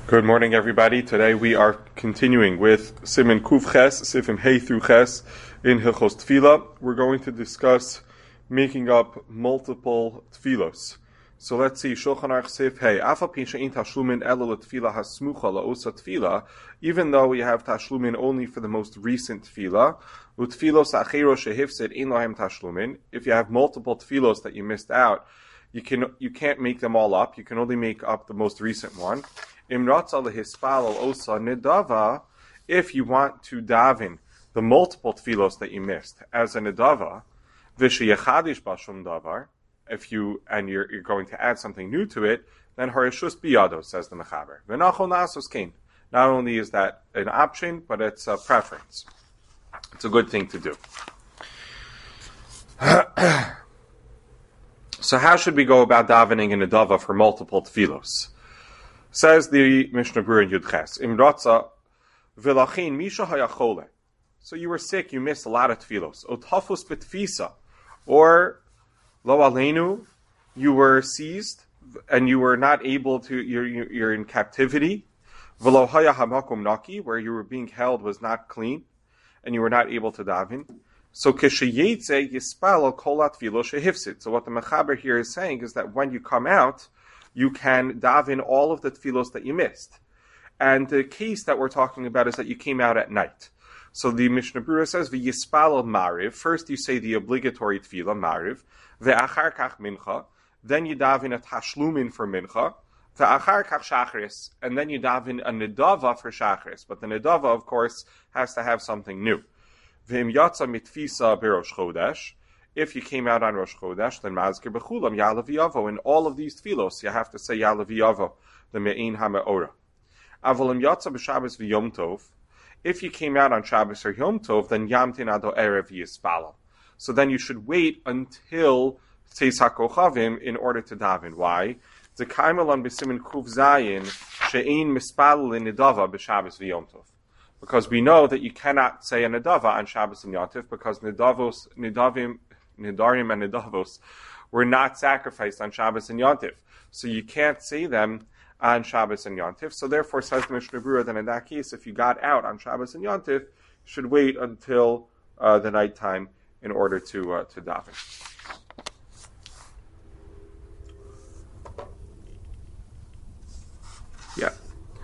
Good morning, everybody. Today we are continuing with Siman Kuf Ches, Sifim Hey through Ches in Hilchos Tefillah. We're going to discuss making up multiple tefillos. So let's see. Shulchan Aruch Sif Hey. Afal pi she'ein tashlumin elo letefillah hasmucha la'osa tefillah. Even though we have tashlumin only for the most recent tefillah, utfilos achero shehifsid ein lahem tashlumin. If you have multiple tefillos that you missed out, you can't make them all up. You can only make up the most recent one. If you want to daven the multiple tefillos that you missed as a nedava, you're going to add something new to it, then harishus biyado, says the mechaber. Not only is that an option, but it's a preference. It's a good thing to do. So how should we go about davening a nedava for multiple tefillos? Says the Mishnah Berurah in Yud Ches, Imratza v'lachin misha hayachole. So you were sick, you missed a lot of tefillos. Otafus betfisa, or lo aleinu, you were seized and you were not able to. You're in captivity. V'lo haya hamakom naki, where you were being held was not clean, and you were not able to daven. So kesheyetze yispal kol tefillo shehifsid. So what the mechaber here is saying is that when you come out, you can daven all of the tefillos that you missed. And the case that we're talking about is that you came out at night. So the Mishnah Berurah says, V'yispal mariv. First you say the obligatory tefillah, mariv. Ve'achar kach mincha. Then you daven a tashlumin for mincha. Ve'achar kach shachris. And then you daven a nedava for shachris. But the nedava, of course, has to have something new. Ve'im yatsa mitfisa berosh chodesh. If you came out on Rosh Chodesh, then Mazkir B'chulam, Ya'alav Yavo. In all of these tefillos, you have to say Ya'alav Yavo, the Me'in HaMe'ora. Avolim Yatza B'Shabbos V'Yom Tov. If you came out on Shabbos or Yom Tov, then Yamtin Ado Erev Yispalam. So then you should wait until Tzeis HaKochavim in order to daven. Why? Zekaimelan B'Simin Kuf Zayin, She'ein Mispal L'Nidava B'Shabbos V'Yom Tov. Because we know that you cannot say a Nidava on Shabbos and Yom Tov, because Nidarim and Nidavos were not sacrificed on Shabbos and Yontif. So you can't say them on Shabbos and Yontif. So therefore, says the Mishnah Berurah, that in that case, if you got out on Shabbos and Yontif, you should wait until the nighttime in order to daven. Yeah.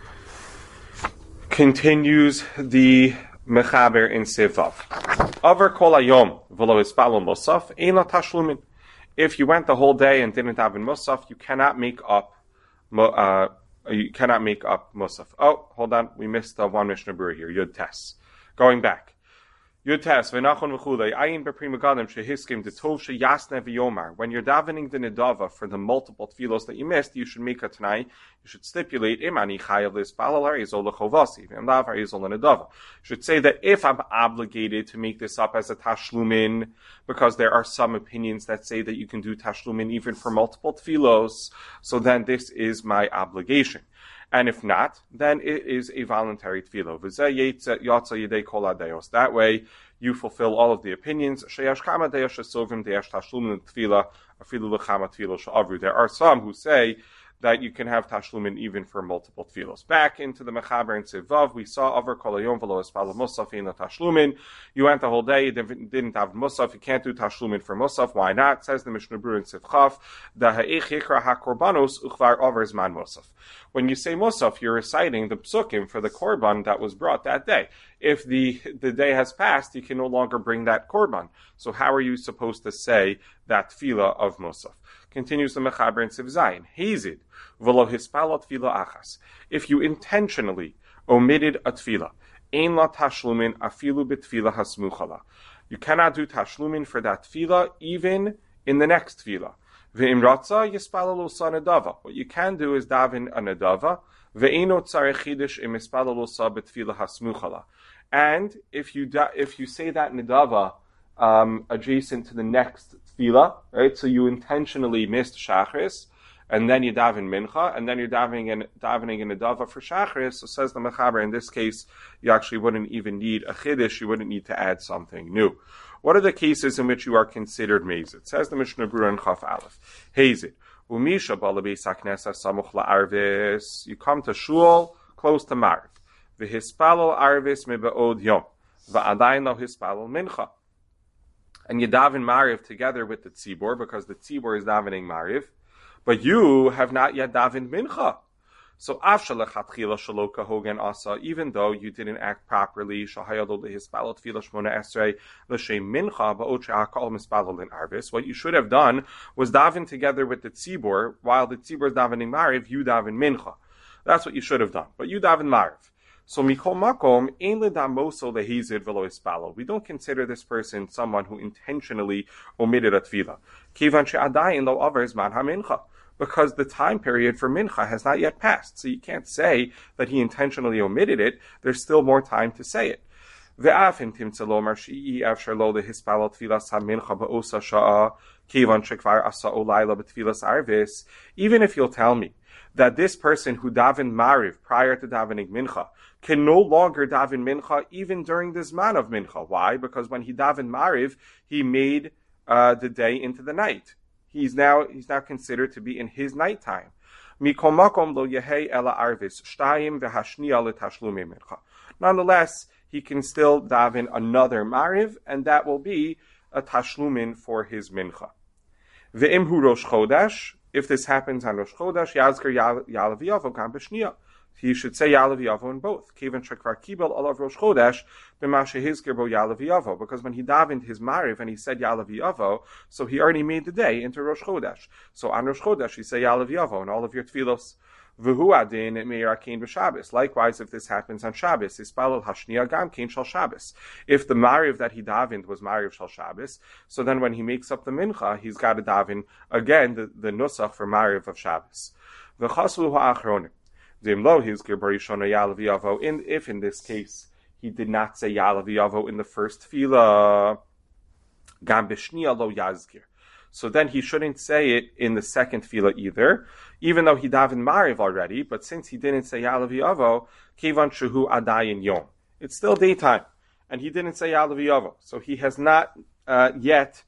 Continues the Mechaber in Sivav. Over kol hayom v'lo ispalu musaf ein la tashlumin. If you went the whole day and didn't daven musaf, you cannot make up musaf. Oh, hold on, we missed one Mishnah Berurah here. Yud Tes. Going back. Yud Tes v'nachon v'chulei ayin b'prima gadim shehiskim detov sheyasne v'yomar. When you're davening the nedava for the multiple tefillos that you missed, you should make a tanai. You should stipulate imani chayav l'ispalar izol lechovasi v'emlav izol l'nedava. You should say that if I'm obligated to make this up as a tashlumin, because there are some opinions that say that you can do tashlumin even for multiple tefillos, so then this is my obligation. And if not, then it is a voluntary tefillah. That way, you fulfill all of the opinions. There are some who say that you can have tashlumin even for multiple tefillos. Back into the Mechaber and Sivav, we saw over kol hayom v'lo espala musaf in the tashlumin. You went the whole day, you didn't have musaf, you can't do tashlumin for musaf. Why not? Says the Mishnah Berurah in Sivchav, da ha'ich yikra ha'korbanos uchvar over zman musaf. When you say musaf, you're reciting the psukim for the korban that was brought that day. If the day has passed, you can no longer bring that korban. So how are you supposed to say that tefillah of musaf? Continues the Mechaber in Siv Zayin. Hazid v'lo hispalot tefillah achas. If you intentionally omitted a tefillah, ein la tashlumin afilu b'tefillah hasmuchala. You cannot do tashlumin for that tefillah even in the next tefillah. Ve'im ratza yispalalo sa nedava. What you can do is daven a nedava. Ve'eno tzarech chidush im yispalalo sa b'tefillah hasmuchala. And if you say that nedava adjacent to the next tefillah, right? So you intentionally missed shachris, and then you daven mincha, and then you're davening in a dava for shachris. So says the Mechaber, in this case, you actually wouldn't even need a chiddush, you wouldn't need to add something new. What are the cases in which you are considered mazid? Says the Mishnah Berurah in Chaf Aleph. Hazid. Umisha balabeis haknesa samuch la'arvis. You come to shul close to Mariv. V'hispalol arvis mibe'od yom. Va'adayin lo hispalol mincha. And you daven Mariv together with the tzibor, because the tzibor is davening Mariv, but you have not yet davened mincha. So even though you didn't act properly, what you should have done was daven together with the tzibor. While the tzibor is davening Mariv, you daven mincha. That's what you should have done. But you daven Mariv. So mikol makom ein ledamoso lehizid v'lo ispalo. We don't consider this person someone who intentionally omitted a tefillah. Kivan she'adayin lo aver zman hamincha. Because the time period for mincha has not yet passed. So you can't say that he intentionally omitted it. There's still more time to say it. Ve'afim timtzelo marshi'i afshar lo lehispalo tefillas hamincha ba'osa sha'a kivan shekvar asa olayla b'tefillas arvis. Even if you'll tell me that this person who davened Mariv prior to davening Mincha can no longer daven Mincha even during the Zman of Mincha. Why? Because when he davened Mariv, he made the day into the night. He's now considered to be in his nighttime. Nonetheless, he can still daven another Mariv, and that will be a tashlumin for his Mincha. Ve'imhu Rosh Chodesh. If this happens on Rosh Chodesh, Yazker Yalav Yavo Gam B'Shniya. He should say Yalav Yavo in both. Kivan Shekvar Kibel Olav Rosh Chodesh B'Mashe Hizker Bo Yalav Yavo. Because when he davened his Mariv and he said Yalav Yavo, so he already made the day into Rosh Chodesh. So on Rosh Chodesh, he say Yalav Yavo in all of your tefillos. V'hu adin meirakein b'Shabbos. Likewise, if this happens on Shabbos, ispalol hashniya gam kein shal Shabbos. If the Mariv that he davened was Mariv shal Shabbos, so then when he makes up the mincha, he's got to daven again the nusach for Mariv of Shabbos. V'chaslu ha'achronim. Dimlo hizkir barishona yalav yavo. If in this case he did not say yalav yavo in the first tefillah, gam b'shniya lo yazkir. So then he shouldn't say it in the second tefillah either, even though he davened Mariv already. But since he didn't say Yalav Yavo, Kivan Shuhu Adayin Yom. It's still daytime, and he didn't say Yalav Yavo. So he has not yet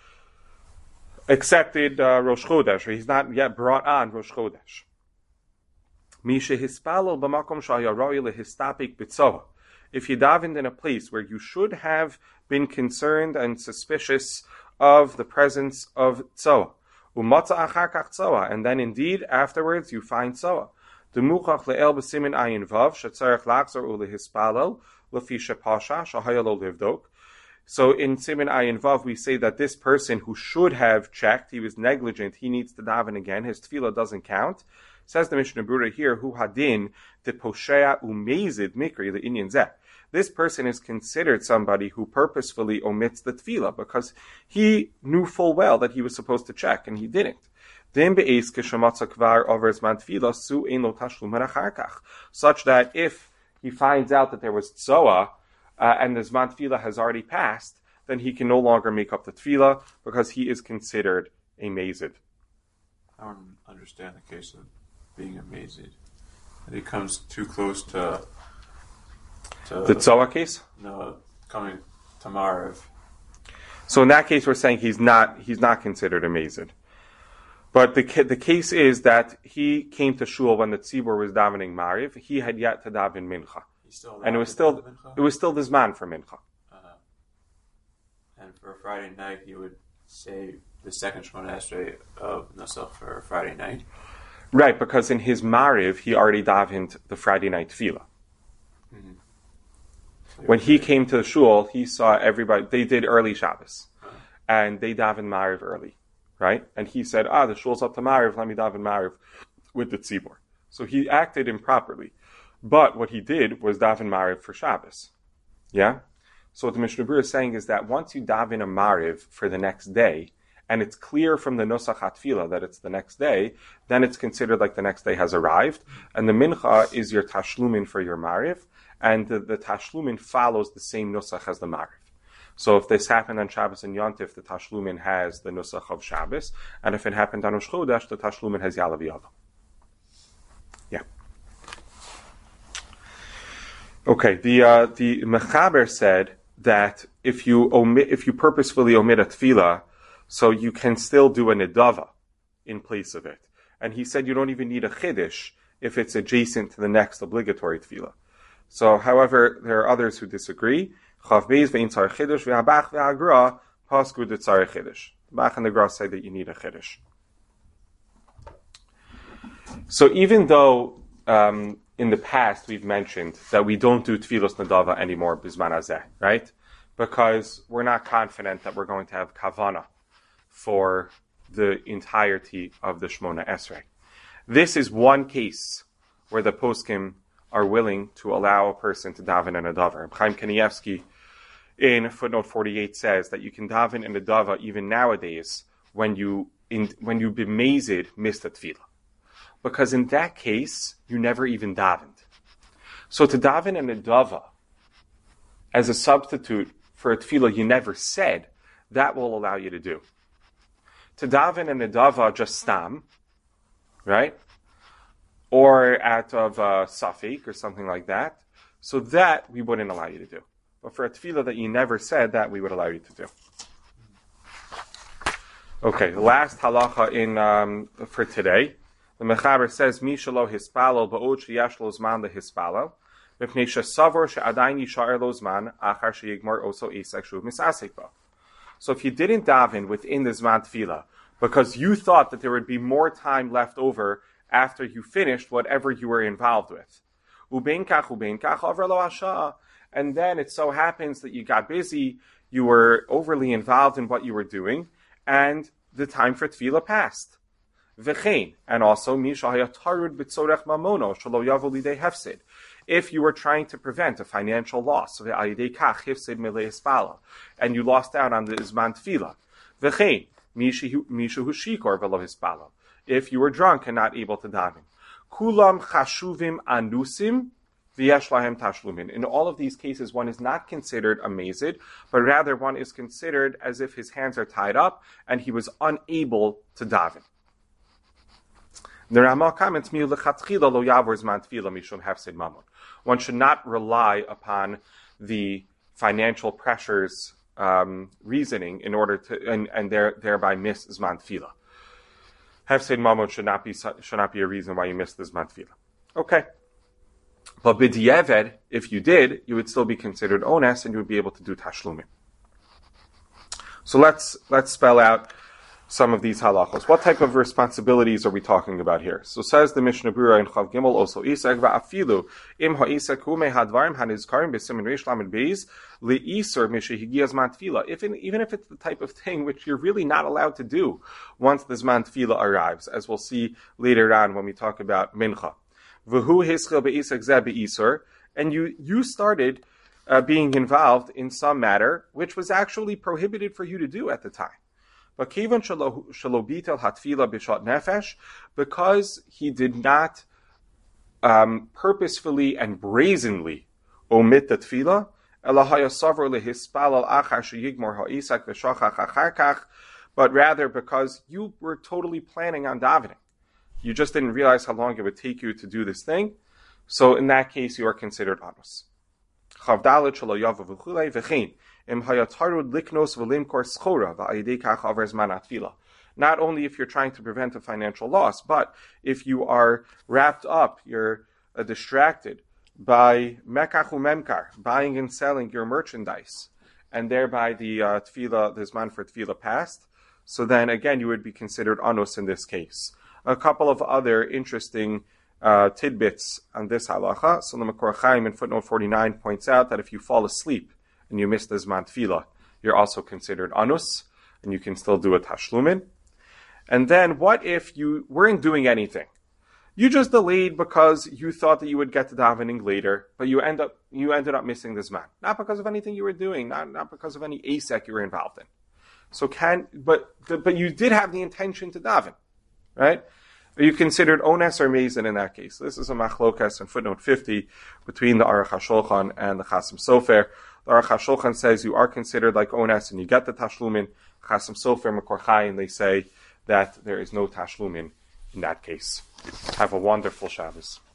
accepted Rosh Chodesh, or he's not yet brought on Rosh Chodesh. Misha Hispalol B'makom Shayaroi Lehistapik B'tzoha. If you davened in a place where you should have been concerned and suspicious of the presence of tzoa, umatza achar kach tzoa, and then indeed afterwards you find tzoa. Demuchach le'el b'simin ayin vav shetzarech lachzor ulehispalel lefi shepasha shahayalo livdok. So in simin ayin vav we say that this person who should have checked, he was negligent, he needs to daven again. His tefillah doesn't count. Says the Mishnah Berurah here, hu hadin de poshea umezid mikri le'inyan zeh. This person is considered somebody who purposefully omits the tefillah because he knew full well that he was supposed to check and he didn't. Such that if he finds out that there was tzoa and the zman tefillah has already passed, then he can no longer make up the tefillah because he is considered a mazid. I don't understand the case of being a mazid. That he comes too close to the tzoa case? No, coming to Mariv. So in that case, we're saying he's not considered a mazid. But the case is that he came to shul when the tzibur was davening Mariv. He had yet to daven mincha, and it was still the zman for mincha. And for Friday night, he would say the second Shemona Esrei of Nusach for Friday night. Right, because in his Mariv he already davened the Friday night tefillah. Mm-hmm. When he came to the shul, he saw everybody, they did early Shabbos. And they davened Mariv early, right? And he said, the shul's up to Mariv, let me daven Mariv with the tzibur. So he acted improperly. But what he did was daven Mariv for Shabbos. Yeah? So what the Mishnah Berurah is saying is that once you daven a Mariv for the next day, and it's clear from the Nusach HaTfilah that it's the next day, then it's considered like the next day has arrived. And the Mincha is your Tashlumin for your Mariv, and the Tashlumin follows the same Nusach as the Mariv. So if this happened on Shabbos and Yontif, the Tashlumin has the Nusach of Shabbos, and if it happened on Rosh Chodesh, the Tashlumin has Yalav Yavo. Yeah. Okay, the Mechaber said that if you purposefully omit a tefillah, so you can still do a nedava in place of it. And he said you don't even need a chiddush if it's adjacent to the next obligatory tefillah. So, however, there are others who disagree. Chav beis ve'in tzarich chiddush ve'habach ve'agra pasku de tzarich chiddush. Bach and the Gra say that you need a chiddush. So even though in the past we've mentioned that we don't do tefillos nadava anymore bizman hazeh, right? Because we're not confident that we're going to have kavana for the entirety of the Shmona Esrei. This is one case where the poskim are willing to allow a person to daven in a davar. Chaim Kanievsky in footnote 48 says that you can daven in a dava even nowadays when you b'mezid missed a tefillah. Because in that case, you never even davened. So to daven in a dava as a substitute for a tefillah you never said, that will allow you to do. To daven in a dava just stam, right? Or out of safek or something like that. So that we wouldn't allow you to do. But for a tefillah that you never said, that we would allow you to do. Okay, the last halacha in for today. The Mechaber says, "Mi shelo hispalel ba'od sheyash lo zman lehispalel, mipnei shesavar she'adayin yishar lo zman achar sheyigmor oso isek shuv misasek ba." So if you didn't daven within the zman tefillah because you thought that there would be more time left over after you finished whatever you were involved with, ubein kach over lo hasha, and then it so happens that you got busy, you were overly involved in what you were doing, and the time for tefillah passed. V'chein, and also mishahaya tarud b'tzorech mamono shelo yavo lidei hefsid. If you were trying to prevent a financial loss, ve'ayidei kach hefsid milei hispala, and you lost out on the zman tefillah. V'chein, mishu shikor v'lo hispala. If you were drunk and not able to daven. Kulam chashuvim anusim v'yesh lahem tashlumin. In all of these cases, one is not considered a mezid, but rather one is considered as if his hands are tied up and he was unable to daven. The Rama comments, one should not rely upon the financial pressures reasoning in order to and thereby miss Zman Tefillah. Hefsed Mamon should not be a reason why you missed the Zman Tefillah. Okay. But b'di'eved, if you did, you would still be considered ones and you would be able to do tashlumim. So let's spell out some of these halachos. What type of responsibilities are we talking about here? So says the Mishnah Berurah in Chav Gimel also Isek va'afilu im ha'isek hu mehadvarim hanizkarim b'simin reish lamed beis li'isur mishehigia zman tefillah. Even if it's the type of thing which you're really not allowed to do once the zman tefillah arrives, as we'll see later on when we talk about mincha. V'hu hischil be'isek zeh be'isur, and you started being involved in some matter which was actually prohibited for you to do at the time. Because he did not purposefully and brazenly omit the tefillah, but rather because you were totally planning on davening. You just didn't realize how long it would take you to do this thing. So in that case, you are considered anus. Not only if you're trying to prevent a financial loss, but if you are wrapped up, you're distracted by mekachu memkar, buying and selling your merchandise, and thereby the tefillah, the zman for tefillah passed, so then again you would be considered anus in this case. A couple of other interesting tidbits on this halacha. So the Makor Chaim in footnote 49 points out that if you fall asleep and you miss the Zman Tefillah, you're also considered anus, and you can still do a tashlumin. And then what if you weren't doing anything? You just delayed because you thought that you would get to davening later, but you ended up missing the Zman. Not because of anything you were doing, not because of any asek you were involved in. So but you did have the intention to daven, right? Are you considered ones or mezid in that case? This is a machlokas in footnote 50 between the Aruch HaShulchan and the Chasam Sofer. The Aruch HaShulchan says you are considered like ones and you get the tashlumin. Chasam Sofer, Makor Chaim, they say that there is no tashlumin in that case. Have a wonderful Shabbos.